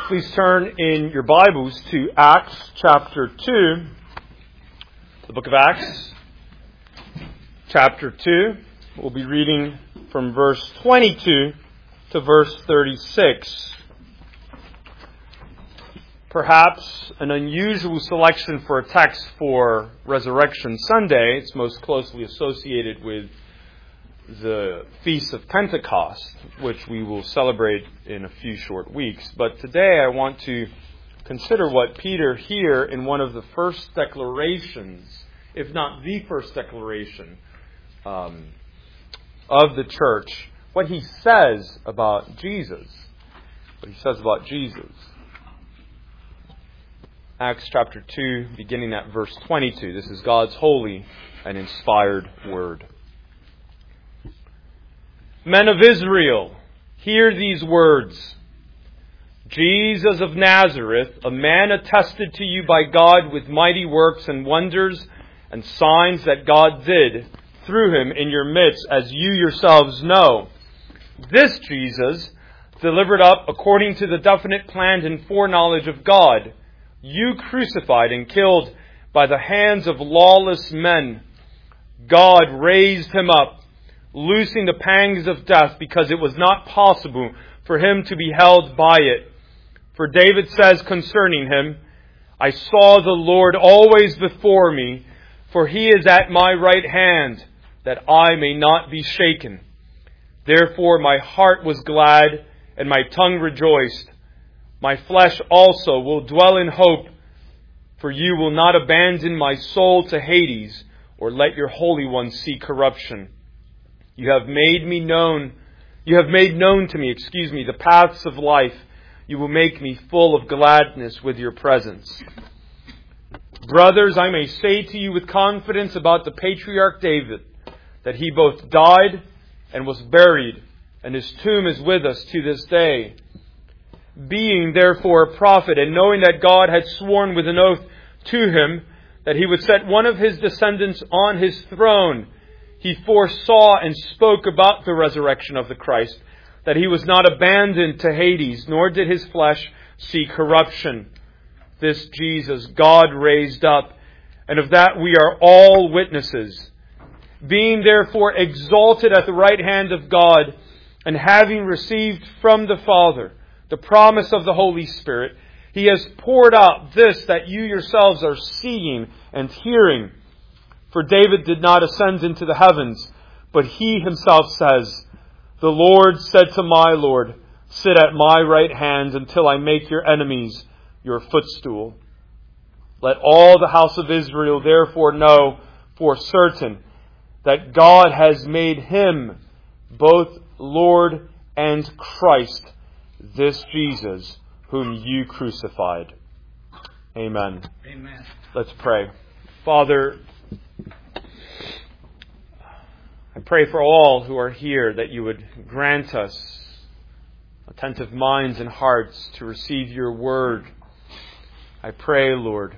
Please turn in your Bibles to Acts chapter 2, the book of Acts, chapter 2. We'll be reading from verse 22 to verse 36. Perhaps an unusual selection for a text for Resurrection Sunday. It's most closely associated with the Feast of Pentecost, which we will celebrate in a few short weeks. But today I want to consider what Peter here in one of the first declarations, if not the first declaration of the church, what he says about Jesus. What he says about Jesus. Acts chapter 2, beginning at verse 22. This is God's holy and inspired word. Men of Israel, hear these words. Jesus of Nazareth, a man attested to you by God with mighty works and wonders and signs that God did through him in your midst, as you yourselves know. This Jesus, delivered up according to the definite plan and foreknowledge of God, you crucified and killed by the hands of lawless men. God raised him up, loosing the pangs of death, because it was not possible for him to be held by it. For David says concerning him, I saw the Lord always before me, for he is at my right hand, that I may not be shaken. Therefore my heart was glad, and my tongue rejoiced. My flesh also will dwell in hope, for you will not abandon my soul to Hades, or let your Holy One see corruption. You have made known to me, the paths of life. You will make me full of gladness with your presence. Brothers, I may say to you with confidence about the patriarch David, that he both died and was buried, and his tomb is with us to this day. Being therefore a prophet, and knowing that God had sworn with an oath to him that he would set one of his descendants on his throne, he foresaw and spoke about the resurrection of the Christ, that he was not abandoned to Hades, nor did his flesh see corruption. This Jesus God raised up, and of that we are all witnesses. Being therefore exalted at the right hand of God, and having received from the Father the promise of the Holy Spirit, he has poured out this that you yourselves are seeing and hearing. For David did not ascend into the heavens, but he himself says, the Lord said to my Lord, sit at my right hand until I make your enemies your footstool. Let all the house of Israel therefore know for certain that God has made him both Lord and Christ, this Jesus whom you crucified. Amen. Amen. Let's pray. Father, I pray for all who are here that you would grant us attentive minds and hearts to receive your word. I pray, Lord,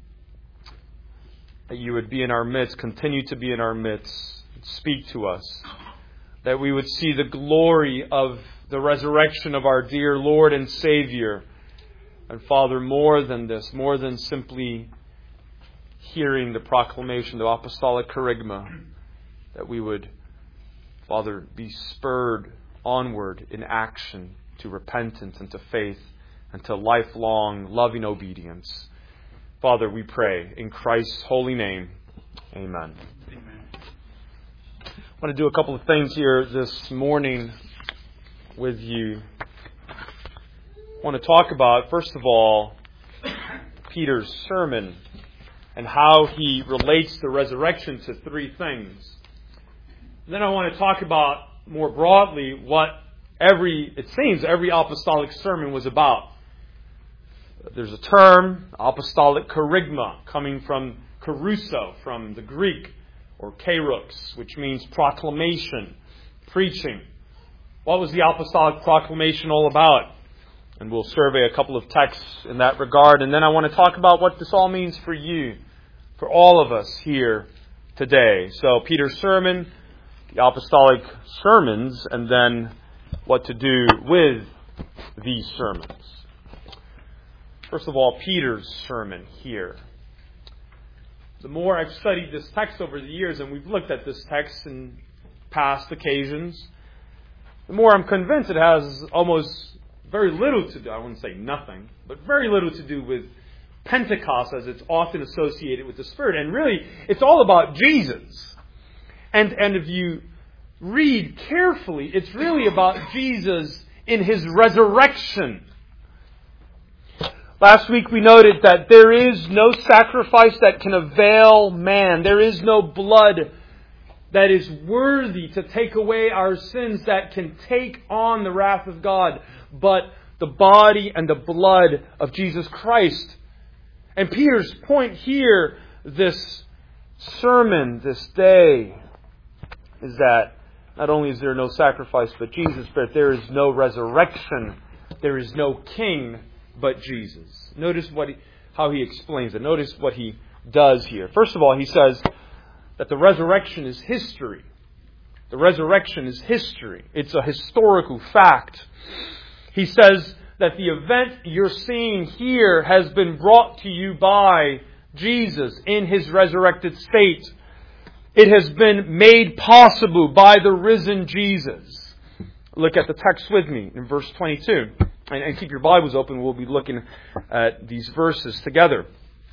that you would be in our midst, continue to be in our midst, speak to us, that we would see the glory of the resurrection of our dear Lord and Savior. And Father, more than this, more than simply hearing the proclamation, the apostolic kerygma, that we would, Father, be spurred onward in action to repentance and to faith and to lifelong loving obedience. Father, we pray in Christ's holy name. Amen. Amen. I want to do a couple of things here this morning with you. I want to talk about, first of all, Peter's sermon and how he relates the resurrection to three things. Then I want to talk about more broadly what every apostolic sermon was about. There's a term, apostolic kerygma, coming from kerusso, from the Greek, or kerux, which means proclamation, preaching. What was the apostolic proclamation all about? And we'll survey a couple of texts in that regard. And then I want to talk about what this all means for you, for all of us here today. So Peter's sermon, the apostolic sermons, and then what to do with these sermons. First of all, Peter's sermon here. The more I've studied this text over the years, and we've looked at this text in past occasions, the more I'm convinced it has almost very little to do, I wouldn't say nothing, but very little to do with Pentecost as it's often associated with the Spirit. And really, it's all about Jesus. And if you read carefully, it's really about Jesus in His resurrection. Last week we noted that there is no sacrifice that can avail man. There is no blood that is worthy to take away our sins, that can take on the wrath of God, but the body and the blood of Jesus Christ. And Peter's point here, this sermon, this day, is that not only is there no sacrifice but Jesus, but there is no resurrection. There is no king but Jesus. Notice how he explains it. Notice what he does here. First of all, he says that the resurrection is history. The resurrection is history. It's a historical fact. He says that the event you're seeing here has been brought to you by Jesus in His resurrected state. It has been made possible by the risen Jesus. Look at the text with me in verse 22. And keep your Bibles open. We'll be looking at these verses together.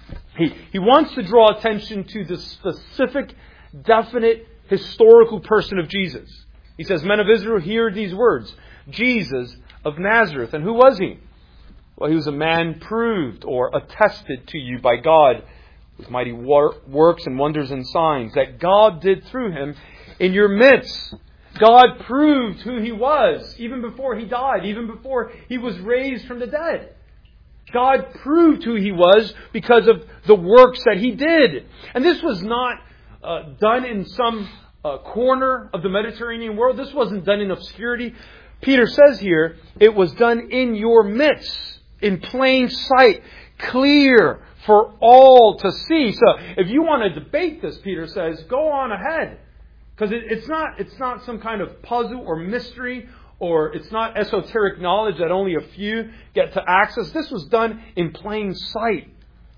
He wants to draw attention to the specific, definite, historical person of Jesus. He says, "Men of Israel, hear these words. Jesus of Nazareth." And who was He? Well, He was a man proved or attested to you by God with mighty works and wonders and signs that God did through Him in your midst. God proved who He was even before He died, even before He was raised from the dead. God proved who He was because of the works that He did. And this was not done in some corner of the Mediterranean world. This wasn't done in obscurity. Peter says here, it was done in your midst, in plain sight, clear for all to see. So if you want to debate this, Peter says, go on ahead. Because it's not some kind of puzzle or mystery, or it's not esoteric knowledge that only a few get to access. This was done in plain sight.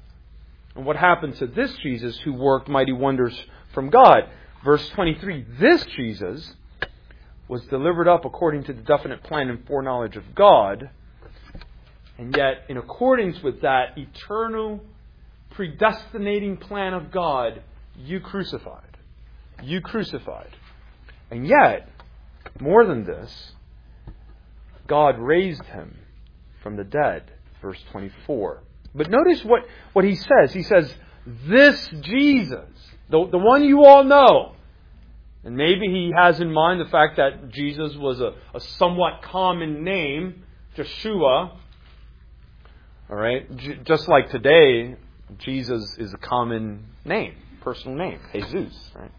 And what happened to this Jesus who worked mighty wonders from God? Verse 23, this Jesus was delivered up according to the definite plan and foreknowledge of God. And yet, in accordance with that eternal, predestinating plan of God, you crucified. You crucified. And yet, more than this, God raised Him from the dead. Verse 24. But notice what He says. He says, this Jesus, the one you all know. And maybe He has in mind the fact that Jesus was a somewhat common name, Joshua. All right? Just like today, Jesus is a common name, personal name, Jesus, right?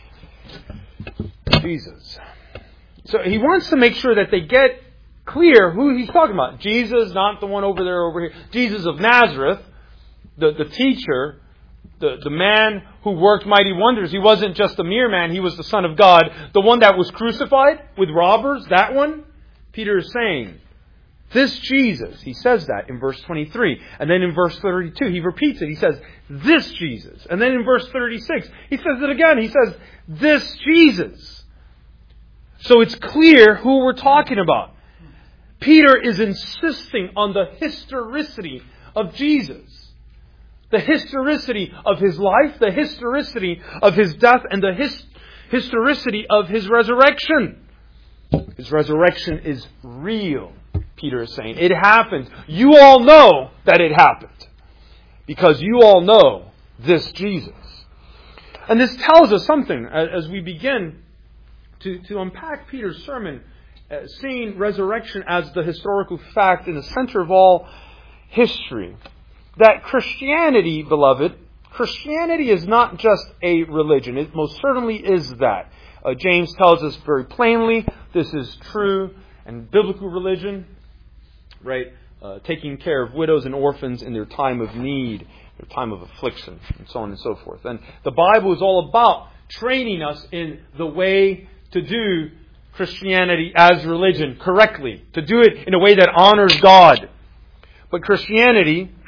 Jesus. So He wants to make sure that they get clear who He's talking about. Jesus, not the one over here. Jesus of Nazareth, the teacher, the man who worked mighty wonders. He wasn't just a mere man. He was the Son of God. The one that was crucified with robbers, that one. Peter is saying, this Jesus, he says that in verse 23. And then in verse 32, he repeats it. He says, this Jesus. And then in verse 36, he says it again. He says, this Jesus. So it's clear who we're talking about. Peter is insisting on the historicity of Jesus. The historicity of His life, the historicity of His death, and the historicity of His resurrection. His resurrection is real, Peter is saying. It happened. You all know that it happened. Because you all know this Jesus. And this tells us something as we begin to unpack Peter's sermon, seeing resurrection as the historical fact in the center of all history. That Christianity, beloved, Christianity is not just a religion. It most certainly is that. James tells us very plainly this is true and biblical religion, right? Taking care of widows and orphans in their time of need, their time of affliction, and so on and so forth. And the Bible is all about training us in the way to do Christianity as religion correctly, to do it in a way that honors God. But Christianity,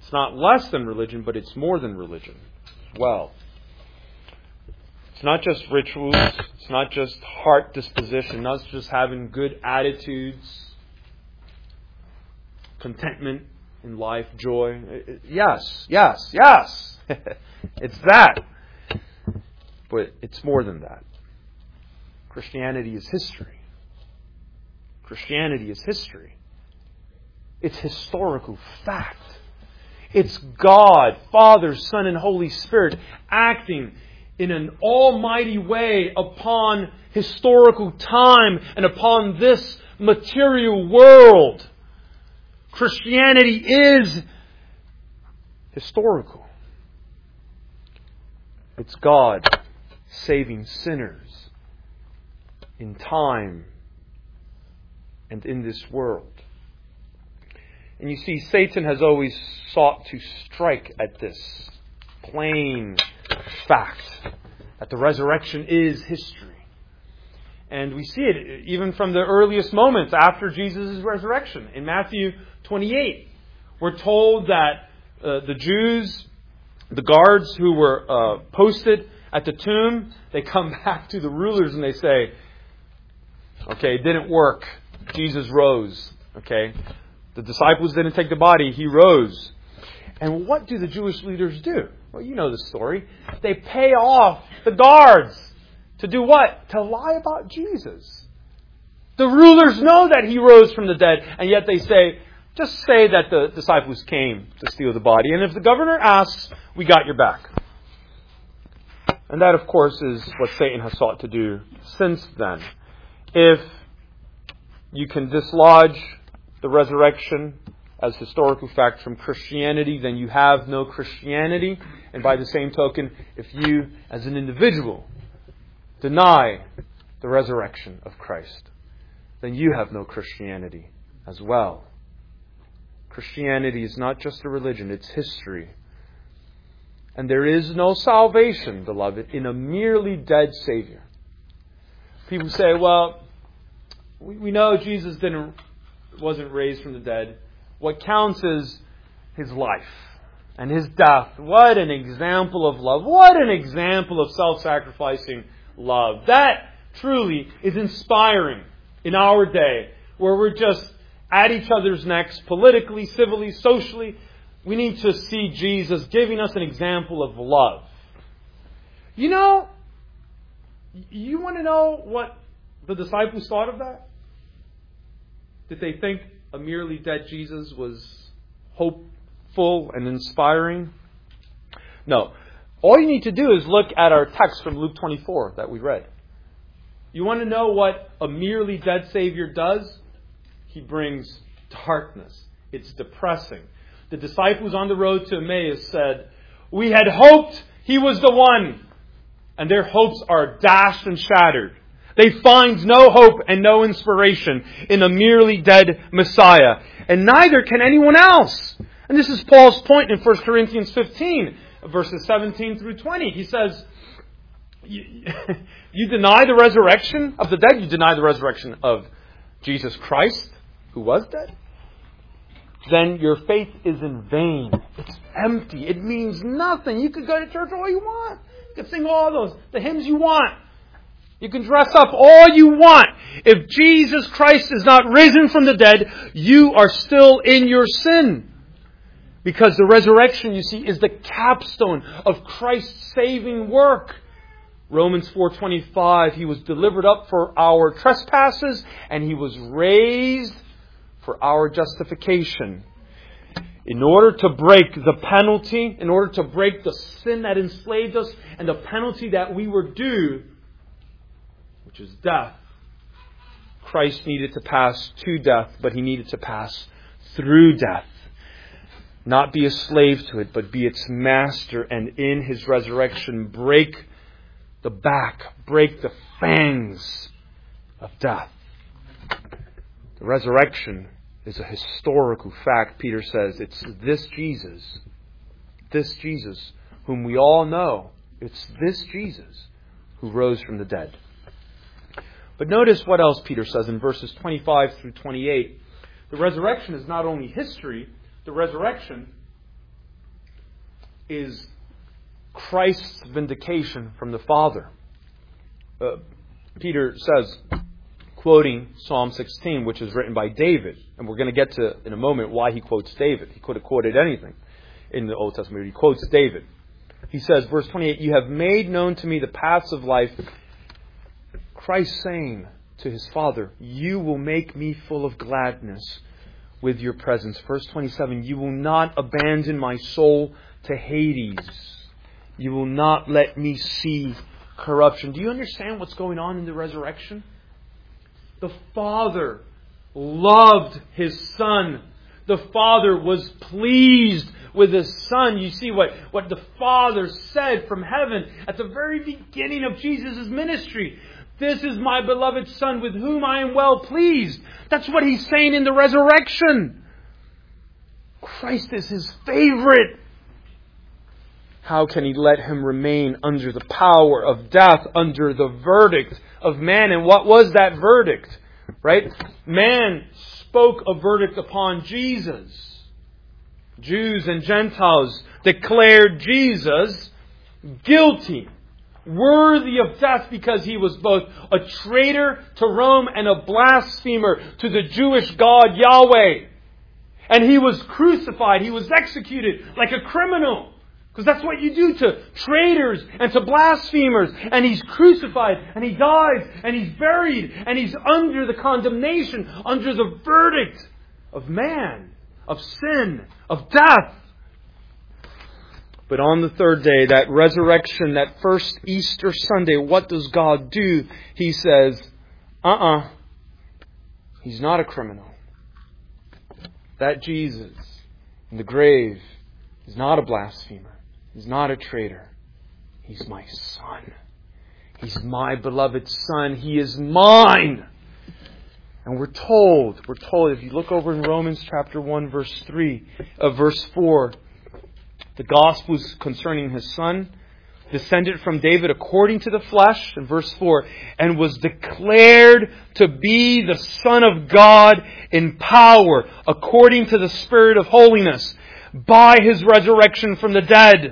It's not less than religion, but it's more than religion as well. It's not just rituals. It's not just heart disposition. Not just having good attitudes, contentment in life, joy. Yes. It's that. But it's more than that. Christianity is history. Christianity is history. It's historical fact. It's God, Father, Son, and Holy Spirit acting in an almighty way upon historical time and upon this material world. Christianity is historical. It's God saving sinners in time and in this world. And you see, Satan has always sought to strike at this plain fact that the resurrection is history. And we see it even from the earliest moments after Jesus' resurrection. In Matthew 28, we're told that the Jews, the guards who were posted at the tomb, they come back to the rulers and they say, okay, it didn't work. Jesus rose. Okay, the disciples didn't take the body. He rose. And what do the Jewish leaders do? Well, you know the story. They pay off the guards to do what? To lie about Jesus. The rulers know that He rose from the dead, and yet they say, just say that the disciples came to steal the body. And if the governor asks, we got your back. And that, of course, is what Satan has sought to do since then. If you can dislodge the resurrection as historical fact from Christianity, then you have no Christianity. And by the same token, if you, as an individual, deny the resurrection of Christ, then you have no Christianity as well. Christianity is not just a religion, it's history. And there is no salvation, beloved, in a merely dead Savior. People say, well, we know Jesus wasn't raised from the dead. What counts is His life and His death. What an example of love. What an example of self-sacrificing love. That truly is inspiring in our day, where we're just at each other's necks, politically, civilly, socially. We need to see Jesus giving us an example of love. You know, you want to know what the disciples thought of that? Did they think a merely dead Jesus was hopeful and inspiring? No. All you need to do is look at our text from Luke 24 that we read. You want to know what a merely dead Savior does? He brings darkness. It's depressing. The disciples on the road to Emmaus said, we had hoped He was the one. And their hopes are dashed and shattered. They find no hope and no inspiration in a merely dead Messiah. And neither can anyone else. And this is Paul's point in 1 Corinthians 15, verses 17 through 20. He says, you deny the resurrection of the dead. You deny the resurrection of Jesus Christ, who was dead. Then your faith is in vain. It's empty. It means nothing. You could go to church all you want. You could sing all the hymns you want. You can dress up all you want. If Jesus Christ is not risen from the dead, you are still in your sin. Because the resurrection, you see, is the capstone of Christ's saving work. Romans 4:25, He was delivered up for our trespasses, and He was raised for our justification. In order to break the penalty, in order to break the sin that enslaved us, and the penalty that we were due, which is death, Christ needed to pass to death, but He needed to pass through death. Not be a slave to it, but be its master, and in His resurrection break the back, break the fangs of death. The resurrection is a historical fact. Peter says it's this Jesus whom we all know. It's this Jesus who rose from the dead. But notice what else Peter says in verses 25 through 28. The resurrection is not only history, the resurrection is Christ's vindication from the Father. Peter says, quoting Psalm 16, which is written by David, and we're going to get to in a moment why he quotes David. He could have quoted anything in the Old Testament. He quotes David. He says, verse 28, "You have made known to me the paths of life." Christ saying to his Father, "You will make me full of gladness with your presence." Verse 27, "You will not abandon my soul to Hades. You will not let me see corruption." Do you understand what's going on in the resurrection? The Father loved His Son. The Father was pleased with His Son. You see what the Father said from heaven at the very beginning of Jesus' ministry. "This is my beloved Son with whom I am well pleased." That's what He's saying in the resurrection. Christ is His favorite. How can He let Him remain under the power of death, under the verdict of man? And what was that verdict? Right? Man spoke a verdict upon Jesus. Jews and Gentiles declared Jesus guilty, worthy of death, because He was both a traitor to Rome and a blasphemer to the Jewish God Yahweh. And He was crucified. He was executed like a criminal. Because that's what you do to traitors and to blasphemers. And He's crucified, and He dies, and He's buried, and He's under the condemnation, under the verdict of man, of sin, of death. But on the third day, that resurrection, that first Easter Sunday, what does God do? He says, He's not a criminal. That Jesus in the grave is not a blasphemer. He's not a traitor. He's my Son. He's my beloved Son. He is mine. And we're told, if you look over in Romans chapter 1, verse 4, the Gospels concerning His Son, descended from David according to the flesh, in verse 4, and was declared to be the Son of God in power, according to the Spirit of holiness, by His resurrection from the dead.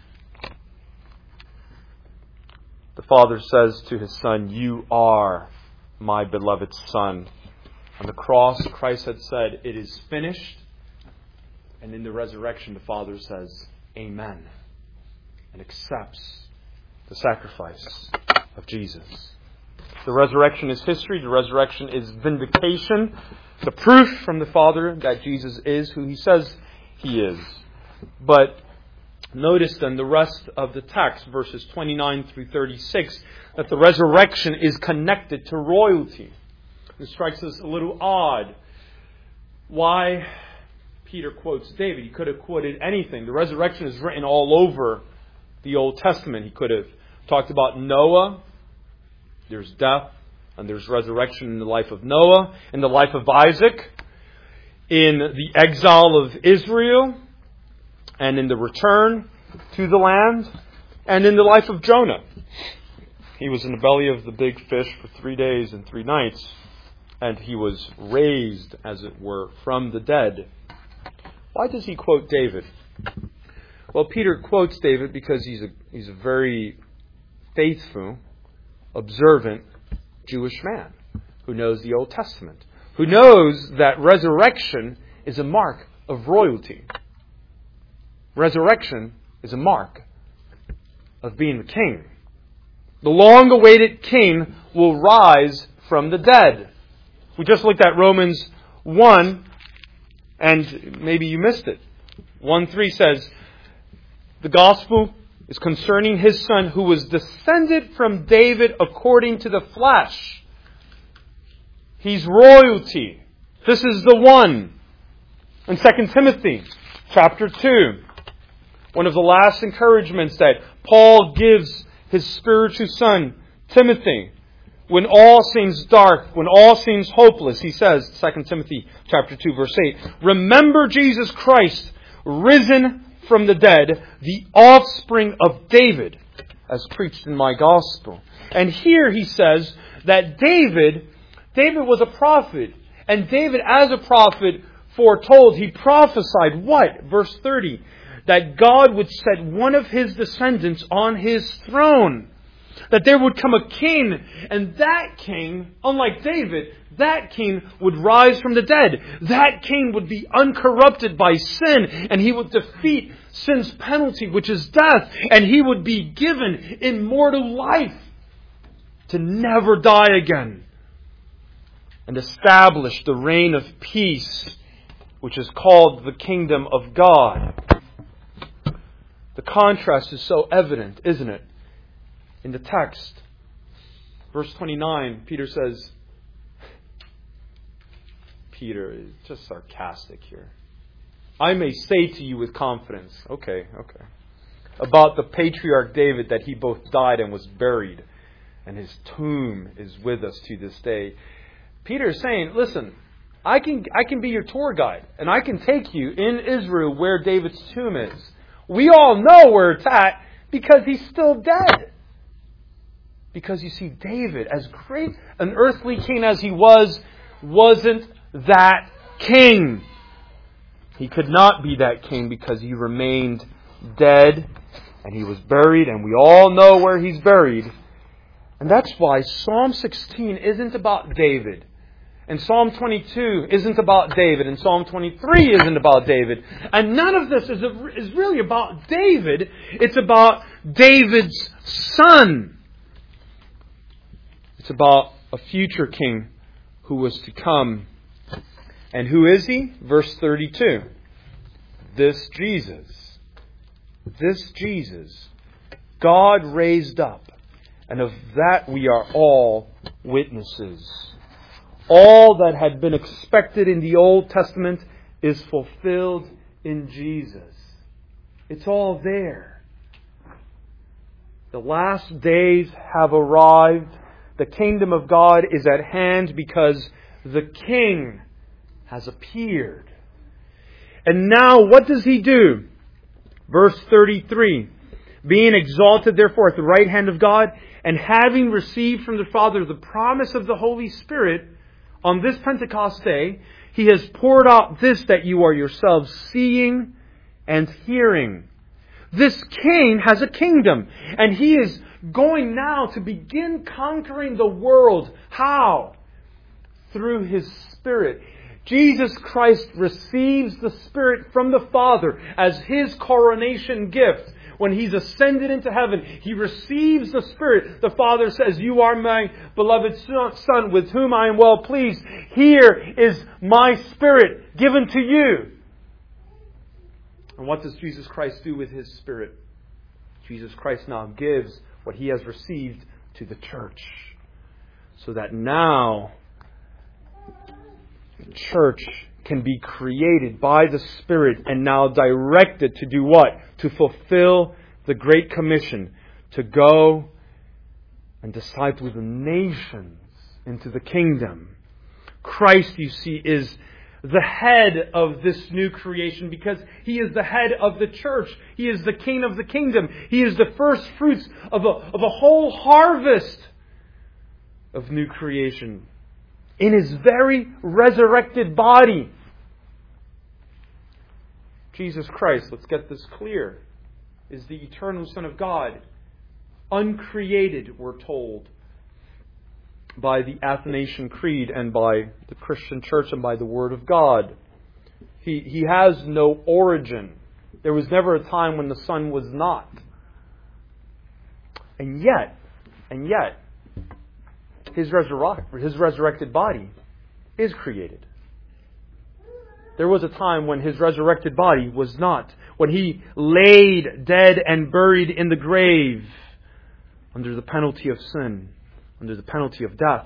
The Father says to His Son, "You are my beloved Son." On the cross, Christ had said, "It is finished." And in the resurrection, the Father says, "Amen," and accepts the sacrifice of Jesus. The resurrection is history. The resurrection is vindication. The proof from the Father that Jesus is who He says He is. But notice then the rest of the text, verses 29 through 36, that the resurrection is connected to royalty. It strikes us a little odd. Why Peter quotes David? He could have quoted anything. The resurrection is written all over the Old Testament. He could have talked about Noah. There's death and there's resurrection in the life of Noah, in the life of Isaac, in the exile of Israel, and in the return to the land, and in the life of Jonah. He was in the belly of the big fish for 3 days and 3 nights, and he was raised, as it were, from the dead. Why does he quote David? Well, Peter quotes David because he's a very faithful, observant Jewish man who knows the Old Testament, who knows that resurrection is a mark of royalty. Resurrection is a mark of being the king. The long-awaited king will rise from the dead. We just looked at Romans 1, and maybe you missed it. 1:3 says, the gospel is concerning His Son, who was descended from David according to the flesh. He's royalty. This is the one. In 2 Timothy chapter 2, one of the last encouragements that Paul gives his spiritual son, Timothy, when all seems dark, when all seems hopeless, he says, 2 Timothy chapter 2, verse 8, remember Jesus Christ, risen from the dead, the offspring of David, as preached in my gospel. And here he says that David was a prophet. And David, as a prophet, foretold, he prophesied what? Verse 30. that God would set one of His descendants on His throne. That there would come a king, and that king, unlike David, that king would rise from the dead. That king would be uncorrupted by sin, and he would defeat sin's penalty, which is death, and he would be given immortal life to never die again, and establish the reign of peace, which is called the kingdom of God. The contrast is so evident, isn't it? In the text, verse 29, Peter says, Peter is just sarcastic here. I may say to you with confidence, okay, about the patriarch David, that he both died and was buried, and his tomb is with us to this day. Peter is saying, listen, I can be your tour guide, and I can take you in Israel where David's tomb is. We all know where it's at because he's still dead. Because you see, David, as great an earthly king as he was, wasn't that king. He could not be that king because he remained dead and he was buried, and we all know where he's buried. And that's why Psalm 16 isn't about David. And Psalm 22 isn't about David. And Psalm 23 isn't about David. And none of this is really about David. It's about David's son. It's about a future king who was to come. And who is he? Verse 32. This Jesus, God raised up, and of that we are all witnesses. All that had been expected in the Old Testament is fulfilled in Jesus. It's all there. The last days have arrived. The kingdom of God is at hand because the King has appeared. And now what does He do? Verse 33. Being exalted therefore at the right hand of God, and having received from the Father the promise of the Holy Spirit, on this Pentecost day, He has poured out this that you are yourselves seeing and hearing. This King has a kingdom, and He is going now to begin conquering the world. How? Through His Spirit. Jesus Christ receives the Spirit from the Father as His coronation gift. When He's ascended into heaven, He receives the Spirit. The Father says, "You are my beloved Son with whom I am well pleased. Here is my Spirit given to you." And what does Jesus Christ do with His Spirit? Jesus Christ now gives what He has received to the church. So that now the church can be created by the Spirit and now directed to do what? To fulfill the Great Commission, to go and disciple the nations into the kingdom. Christ, you see, is the head of this new creation because He is the head of the church. He is the King of the kingdom. He is the first fruits of a whole harvest of new creation in His very resurrected body. Jesus Christ, let's get this clear, is the eternal Son of God. Uncreated, we're told, by the Athanasian Creed and by the Christian Church and by the Word of God. He has no origin. There was never a time when the Son was not. And yet, His resurrected body is created. There was a time when His resurrected body was not. When He laid dead and buried in the grave under the penalty of sin, under the penalty of death.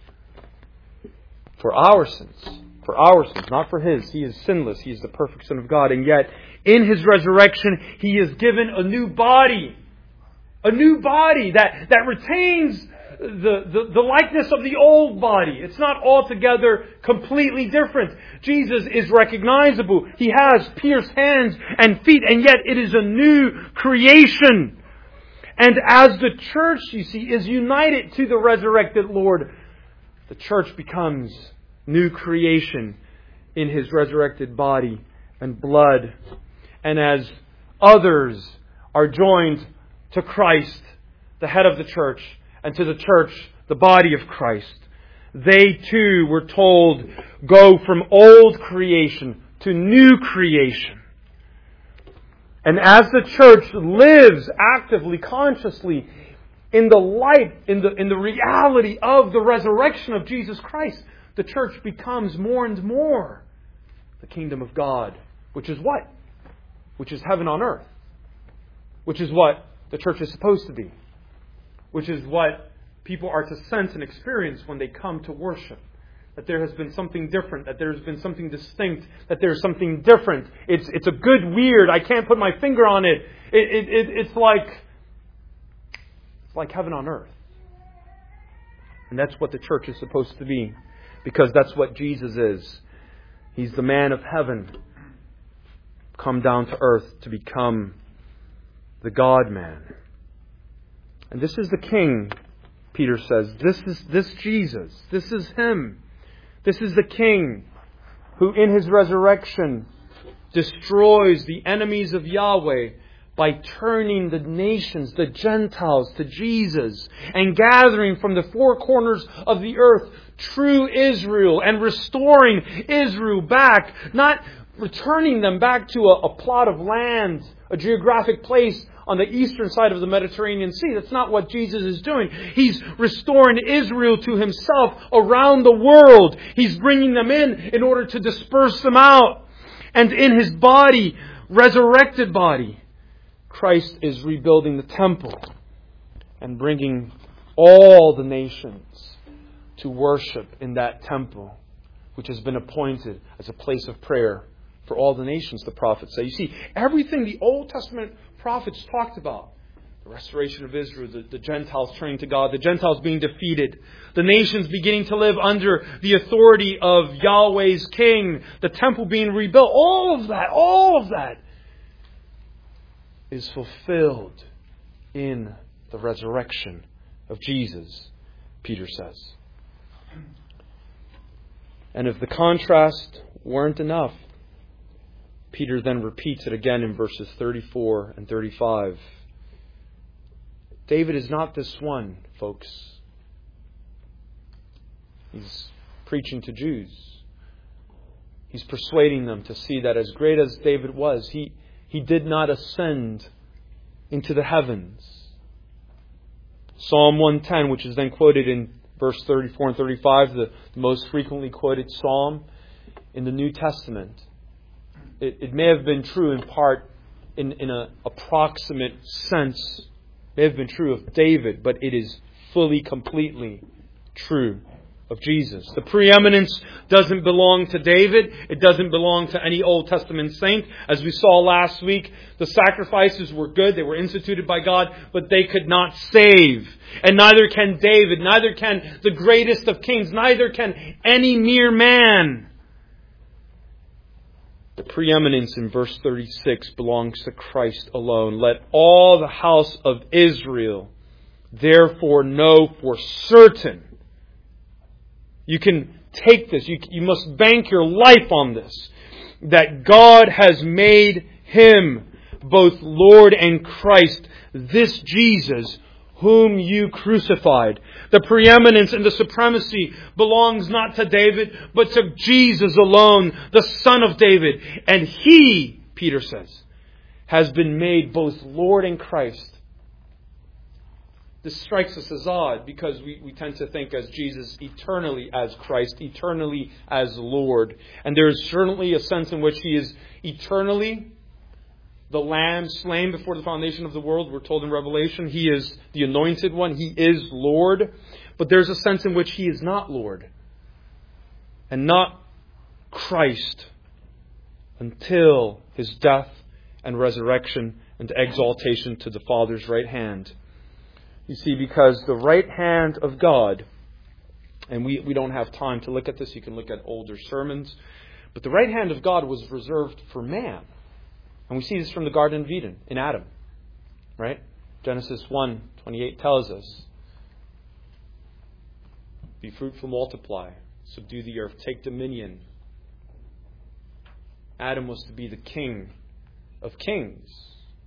For our sins, not for His. He is sinless. He is the perfect Son of God. And yet, in His resurrection, He is given a new body. A new body that retains the likeness of the old body. It's not altogether completely different. Jesus is recognizable. He has pierced hands and feet, and yet it is a new creation. And as the church, you see, is united to the resurrected Lord, the church becomes new creation in His resurrected body and blood. And as others are joined to Christ, the head of the church, and to the church, the body of Christ. They too were told, go from old creation to new creation. And as the church lives actively, consciously, in the light, in the reality of the resurrection of Jesus Christ, the church becomes more and more the kingdom of God. Which is what? Which is heaven on earth. Which is what the church is supposed to be. Which is what people are to sense and experience when they come to worship. That there has been something different. That there's been something distinct. That there's something different. It's a good weird. I can't put my finger on it. It's like heaven on earth. And that's what the church is supposed to be. Because that's what Jesus is. He's the man of heaven, come down to earth to become the God-man. And this is the King, Peter says. This Jesus. This is Him. This is the King who in His resurrection destroys the enemies of Yahweh by turning the nations, the Gentiles, to Jesus and gathering from the four corners of the earth true Israel and restoring Israel back, not returning them back to a plot of land, a geographic place on the eastern side of the Mediterranean Sea. That's not what Jesus is doing. He's restoring Israel to Himself around the world. He's bringing them in order to disperse them out. And in His body, resurrected body, Christ is rebuilding the temple and bringing all the nations to worship in that temple, which has been appointed as a place of prayer for all the nations, the prophets say. You see, everything the Old Testament prophets talked about, the restoration of Israel, the Gentiles turning to God, the Gentiles being defeated, the nations beginning to live under the authority of Yahweh's King, the temple being rebuilt, all of that is fulfilled in the resurrection of Jesus, Peter says. And if the contrast weren't enough, Peter then repeats it again in verses 34 and 35. David is not this one, folks. He's preaching to Jews. He's persuading them to see that as great as David was, he did not ascend into the heavens. Psalm 110, which is then quoted in verse 34 and 35, the most frequently quoted psalm in the New Testament. It may have been true in part, in an approximate sense. It may have been true of David, but it is fully, completely true of Jesus. The preeminence doesn't belong to David. It doesn't belong to any Old Testament saint. As we saw last week, the sacrifices were good. They were instituted by God, but they could not save. And neither can David, neither can the greatest of kings, neither can any mere man. The preeminence in verse 36 belongs to Christ alone. Let all the house of Israel therefore know for certain. You can take this. You must bank your life on this. That God has made Him both Lord and Christ, this Jesus whom you crucified. The preeminence and the supremacy belongs not to David, but to Jesus alone, the Son of David. And He, Peter says, has been made both Lord and Christ. This strikes us as odd because we tend to think as Jesus eternally as Christ, eternally as Lord. And there is certainly a sense in which He is eternally the Lamb slain before the foundation of the world. We're told in Revelation He is the Anointed One. He is Lord. But there's a sense in which He is not Lord and not Christ until His death and resurrection and exaltation to the Father's right hand. You see, because the right hand of God, and we don't have time to look at this, you can look at older sermons, but the right hand of God was reserved for man. And we see this from the Garden of Eden, in Adam. Right? Genesis 1:28 tells us, be fruitful, multiply, subdue the earth, take dominion. Adam was to be the king of kings.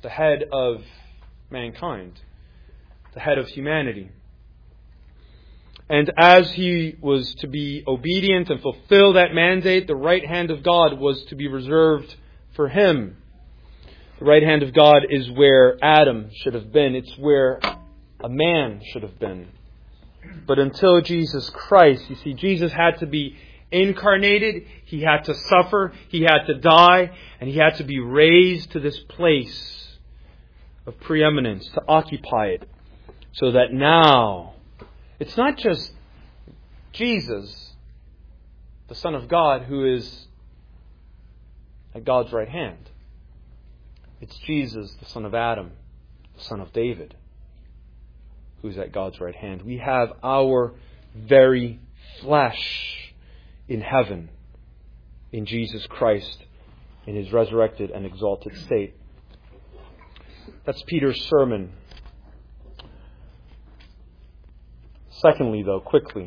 the head of mankind, the head of humanity. And as he was to be obedient and fulfill that mandate, the right hand of God was to be reserved for him. The right hand of God is where Adam should have been. It's where a man should have been. But until Jesus Christ, you see, Jesus had to be incarnated, he had to suffer, he had to die, and he had to be raised to this place of preeminence, to occupy it. So that now, it's not just Jesus, the Son of God, who is at God's right hand. It's Jesus, the son of Adam, the son of David, who is at God's right hand. We have our very flesh in heaven, in Jesus Christ, in his resurrected and exalted state. That's Peter's sermon. Secondly, though, quickly,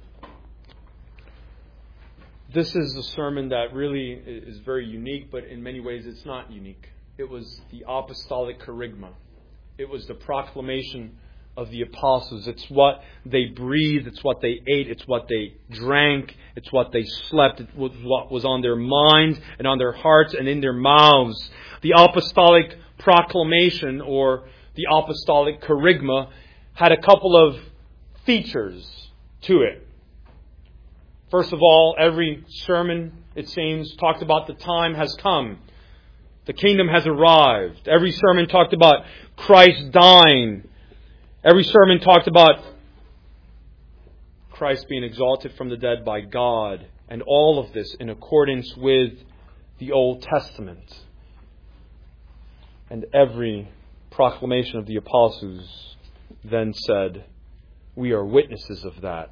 this is a sermon that really is very unique, but in many ways it's not unique. It was the apostolic kerygma. It was the proclamation of the apostles. It's what they breathed. It's what they ate. It's what they drank. It's what they slept. It was what was on their minds and on their hearts and in their mouths. The apostolic proclamation, or the apostolic kerygma, had a couple of features to it. First of all, every sermon, it seems, talked about the time has come. The kingdom has arrived. Every sermon talked about Christ dying. Every sermon talked about Christ being exalted from the dead by God. And all of this in accordance with the Old Testament. And every proclamation of the apostles then said, we are witnesses of that.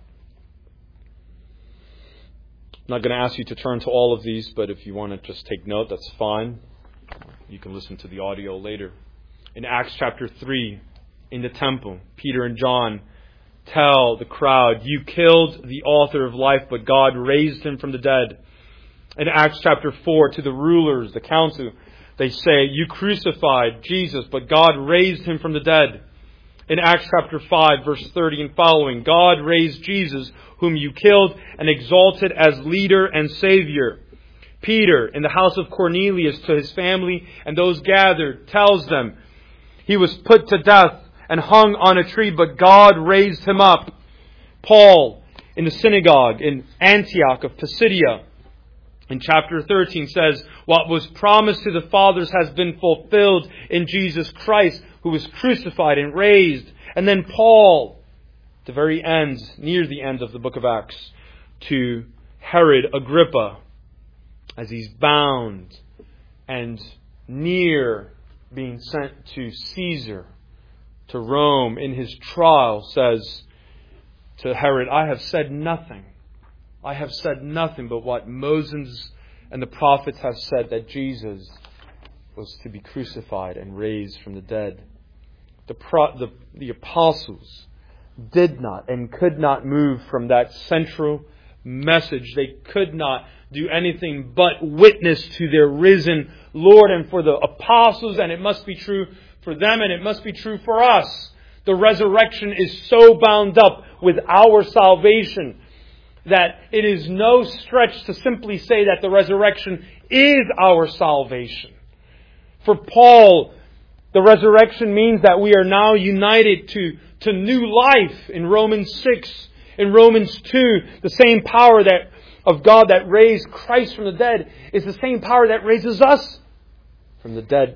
I'm not going to ask you to turn to all of these, but if you want to just take note, that's fine. You can listen to the audio later. In Acts chapter 3, in the temple, Peter and John tell the crowd, you killed the author of life, but God raised him from the dead. In Acts chapter 4, to the rulers, the council, they say, you crucified Jesus, but God raised him from the dead. In Acts chapter 5, verse 30 and following, God raised Jesus, whom you killed and exalted as leader and Savior. Peter, in the house of Cornelius, to his family and those gathered, tells them he was put to death and hung on a tree, but God raised him up. Paul, in the synagogue in Antioch of Pisidia, in chapter 13, says, what was promised to the fathers has been fulfilled in Jesus Christ, who was crucified and raised. And then Paul, at the very end, near the end of the book of Acts, to Herod Agrippa, as he's bound and near being sent to Caesar, to Rome, in his trial, says to Herod, I have said nothing. I have said nothing but what Moses and the prophets have said, that Jesus was to be crucified and raised from the dead. The apostles did not and could not move from that central message. They could not do anything but witness to their risen Lord. And for the apostles, and it must be true for them, and it must be true for us, the resurrection is so bound up with our salvation that it is no stretch to simply say that the resurrection is our salvation. For Paul, the resurrection means that we are now united to new life in Romans 6. In Romans 2, the same power of God that raised Christ from the dead is the same power that raises us from the dead.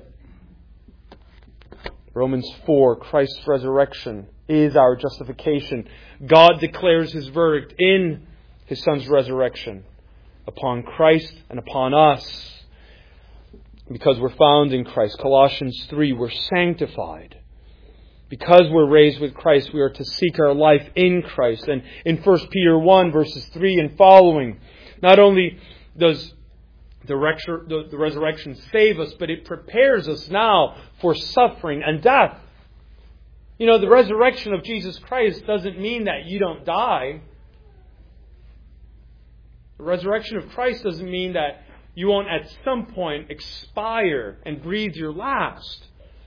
Romans 4, Christ's resurrection is our justification. God declares His verdict in His Son's resurrection upon Christ and upon us. Because we're found in Christ. Colossians 3, we're sanctified. Because we're raised with Christ, we are to seek our life in Christ. And in 1 Peter 1, verses 3 and following, not only does the resurrection save us, but it prepares us now for suffering and death. You know, the resurrection of Jesus Christ doesn't mean that you don't die. The resurrection of Christ doesn't mean that you won't at some point expire and breathe your last.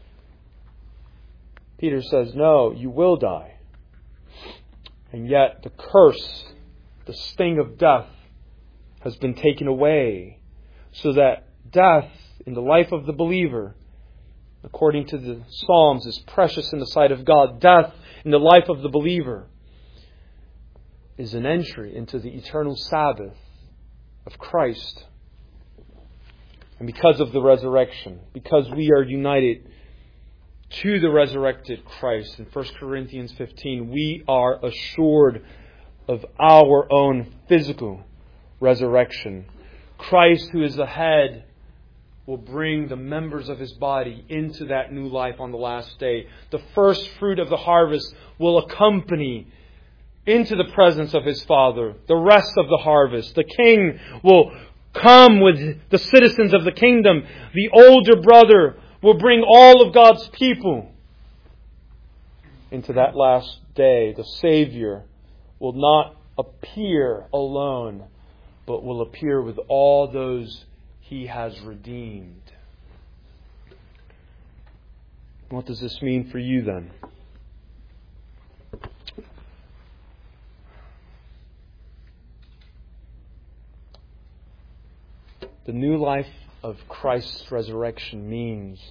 Peter says, no, you will die. And yet the curse, the sting of death, has been taken away, so that death in the life of the believer, according to the Psalms, is precious in the sight of God. Death in the life of the believer is an entry into the eternal Sabbath of Christ. And because of the resurrection, because we are united to the resurrected Christ, in 1 Corinthians 15, we are assured of our own physical resurrection. Christ, who is the head, will bring the members of His body into that new life on the last day. The first fruit of the harvest will accompany into the presence of His Father the rest of the harvest. The King will come with the citizens of the kingdom. The older brother will bring all of God's people into that last day. The Savior will not appear alone, but will appear with all those He has redeemed. What does this mean for you then? The new life of Christ's resurrection means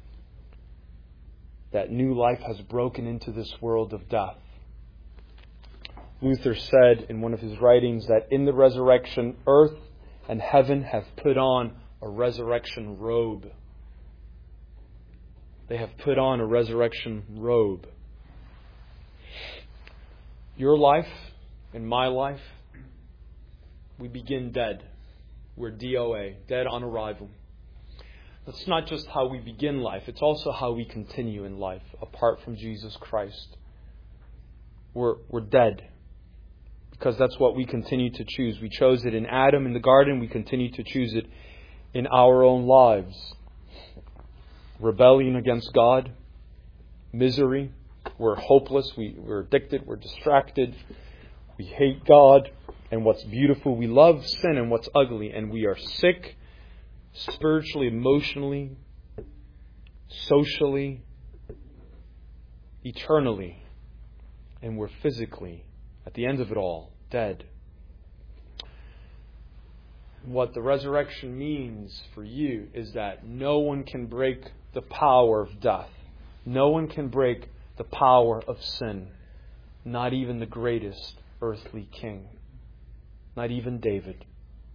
that new life has broken into this world of death. Luther said in one of his writings that in the resurrection, earth and heaven have put on a resurrection robe. They have put on a resurrection robe. Your life and my life, we begin dead. We're DOA, dead on arrival. That's not just how we begin life, it's also how we continue in life apart from Jesus Christ. We're dead. Because that's what we continue to choose. We chose it in Adam in the garden. We continue to choose it in our own lives. Rebellion against God. Misery. We're hopeless. We're addicted. We're distracted. We hate God and what's beautiful. We love sin and what's ugly. And we are sick spiritually, emotionally, socially, eternally. And we're physically, at the end of it all, dead. What the resurrection means for you is that no one can break the power of death. No one can break the power of sin. Not even the greatest earthly king. Not even David.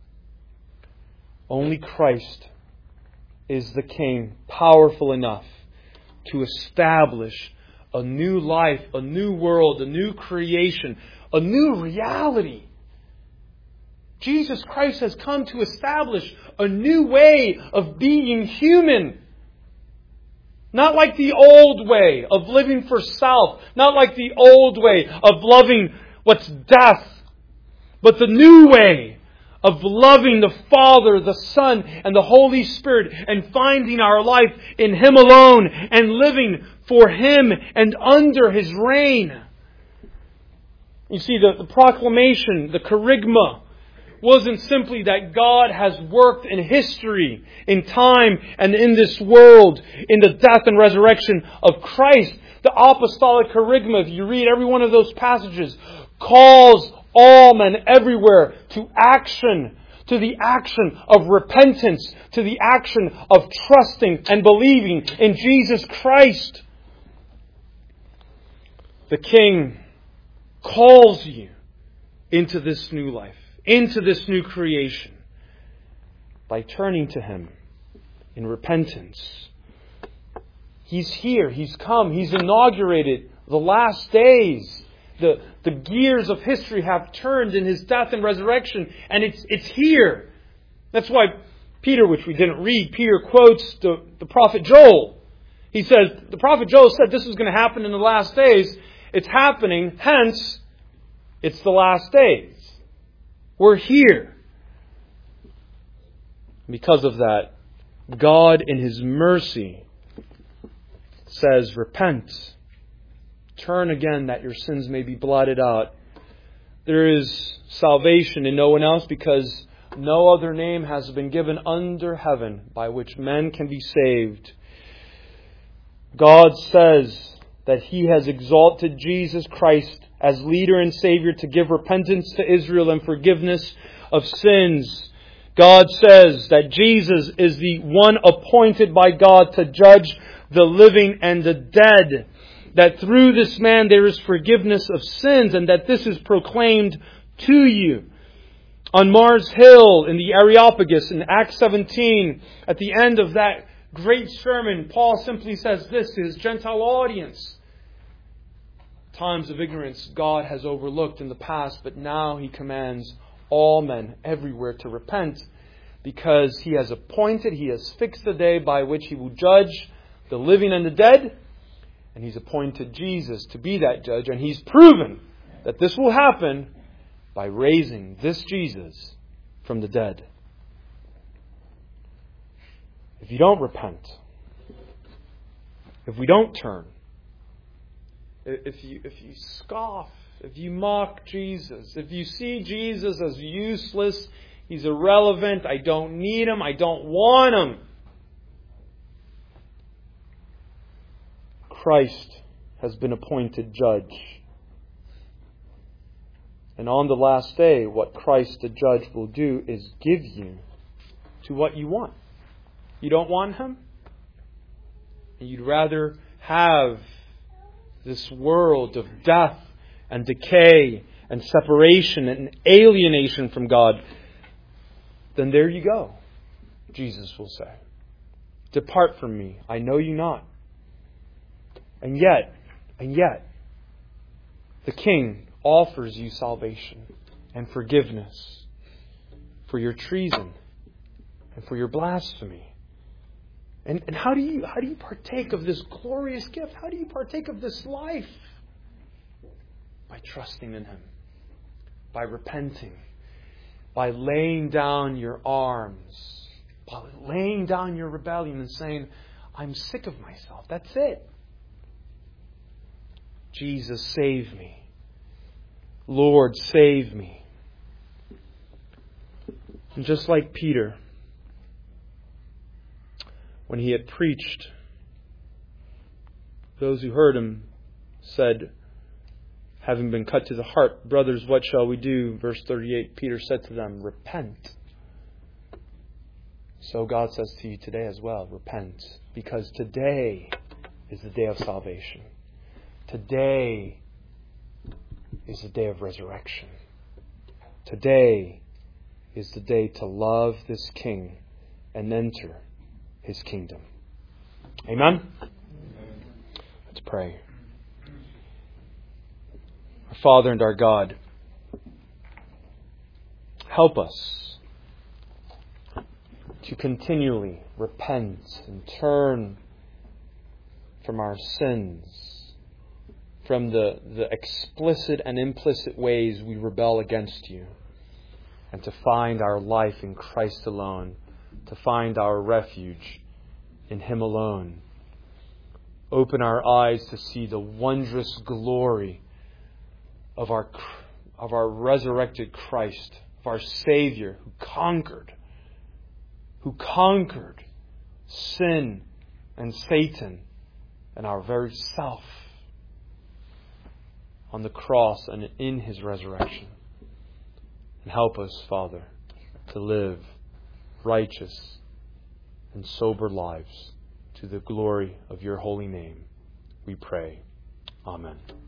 Only Christ is the King, powerful enough to establish a new life, a new world, a new creation, a new reality. Jesus Christ has come to establish a new way of being human. Not like the old way of living for self. Not like the old way of loving what's death. But the new way of loving the Father, the Son, and the Holy Spirit, and finding our life in Him alone, and living for Him and under His reign. You see, the proclamation, the kerygma, wasn't simply that God has worked in history, in time, and in this world, in the death and resurrection of Christ. The apostolic kerygma, if you read every one of those passages, calls all men everywhere to action, to the action of repentance, to the action of trusting and believing in Jesus Christ. The King calls you into this new life, into this new creation, by turning to Him in repentance. He's here. He's come. He's inaugurated the last days. The gears of history have turned in His death and resurrection, and it's here. That's why Peter, which we didn't read, Peter quotes the prophet Joel. He says, the prophet Joel said this was going to happen in the last days. It's happening, hence, it's the last days. We're here. Because of that, God in His mercy says, repent. Turn again that your sins may be blotted out. There is salvation in no one else, because no other name has been given under heaven by which men can be saved. God says that He has exalted Jesus Christ as leader and Savior to give repentance to Israel and forgiveness of sins. God says that Jesus is the one appointed by God to judge the living and the dead. That through this man there is forgiveness of sins, and that this is proclaimed to you. On Mars Hill in the Areopagus in Acts 17, at the end of that great sermon, Paul simply says this to his Gentile audience. Times of ignorance God has overlooked in the past, but now He commands all men everywhere to repent, because He has appointed, He has fixed the day by which He will judge the living and the dead, and He's appointed Jesus to be that judge, and He's proven that this will happen by raising this Jesus from the dead. If you don't repent, if we don't turn, if you scoff, if you mock Jesus, if you see Jesus as useless, He's irrelevant, I don't need Him, I don't want Him, Christ has been appointed judge. And on the last day, what Christ the judge will do is give you to what you want. You don't want Him? And you'd rather have this world of death and decay and separation and alienation from God, then there you go, Jesus will say. Depart from me, I know you not. And yet, the King offers you salvation and forgiveness for your treason and for your blasphemy. And how do you partake of this glorious gift? How do you partake of this life? By trusting in Him, by repenting, by laying down your arms, by laying down your rebellion and saying, I'm sick of myself. That's it. Jesus, save me. Lord, save me. And just like Peter, when he had preached, those who heard him said, having been cut to the heart, brothers, what shall we do? Verse 38, Peter said to them, repent. So God says to you today as well, repent. Because today is the day of salvation. Today is the day of resurrection. Today is the day to love this King and enter His kingdom. Amen? Let's pray. Our Father and our God, help us to continually repent and turn from our sins, from the explicit and implicit ways we rebel against You, and to find our life in Christ alone, to find our refuge in Him alone. Open our eyes to see the wondrous glory of our resurrected Christ, of our Savior who conquered sin and Satan and our very self on the cross and in His resurrection. And help us, Father, to live righteous and sober lives to the glory of Your holy name, we pray. Amen.